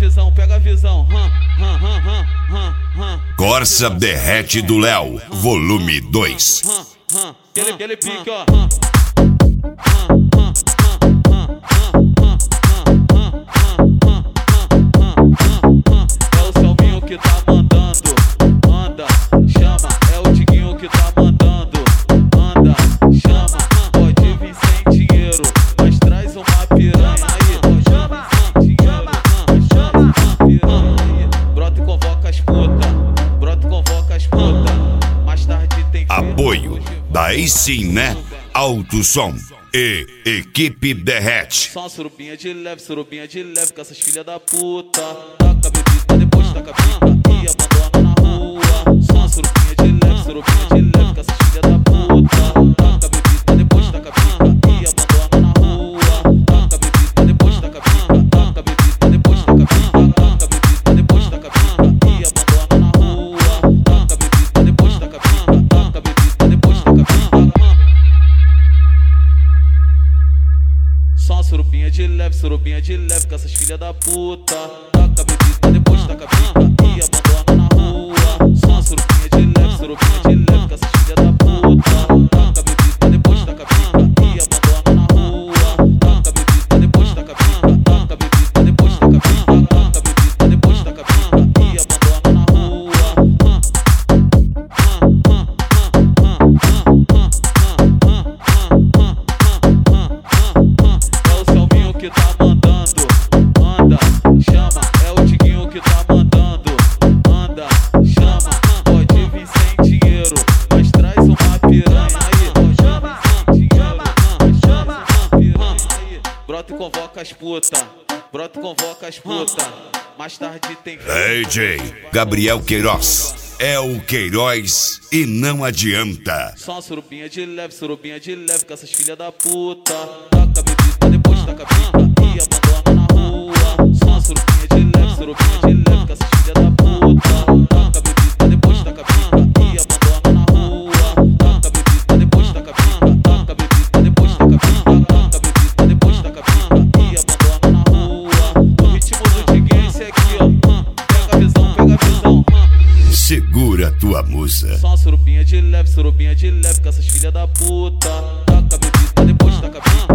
visão, pega a visão. Corsa Derrete do Léo, volume 2. Aquele pique, ó. É o Selminho que tá mandando, manda, chama. É o Diguinho que tá mandando, manda, chama. Pode vir sem dinheiro, mas traz uma piranha aí. Chama, chama, piranha aí. Brota e convoca as putas, brota e convoca as putas. Mais tarde tem Apoio, daí sim, né? Alto Som e Equipe Derrete. Só uma surubinha de leve com essas filhas da puta. Taca a bebida, depois taca a pica e abandona na rua. Só uma surubinha de leve com essas filhas da puta. Taca a bebida, depois taca a pica e abandona na rua. Taca a bebida, depois taca a pica. Taca a bebida, depois taca a pica. Taca a bebida, depois taca a pica e abandona na rua. Taca a bebida, depois taca a pica. Taca a bebida, depois taca a pica. Só uma surubinha de leve com essas filhas da puta. Taca a bebida, depois taca a pica e abandona na rua. Só uma surubinha de leve com essas filhas da puta. Taca a bebida, depois taca a pica e abandona na rua. Taca a bebida, depois taca a pica. Taca a bebida, depois taca a pica. Taca a bebida, depois taca a pica e abandona na rua. Que tá mandando, manda, chama. É o Diguinho que tá mandando, manda, chama. Pode vir sem dinheiro, mas traz uma piranha aí. Chama, chama, piranha aí. Brota e convoca as putas, brota e convoca as putas. Mais tarde tem DJ Gabriel Queiroz. É o Queiroz e não adianta. Só uma surubinha de leve com essas filhas da puta. Taca a bebida, depois taca a pica e abandona na rua. Só uma surubinha de leve com essas filhas da puta. Taca a bebida, depois taca a pica e abandona na rua. Taca a bebida, depois taca a pica. Taca a bebida, depois taca a pica. Taca a bebida, depois taca a pica e abandona na rua. O ritmo do Diguinho é esse aqui, ó. Pega a visão, pega a visão. Segura tua musa. Só uma surubinha de leve com essas filhas da puta. Taca a bebida, depois taca a pica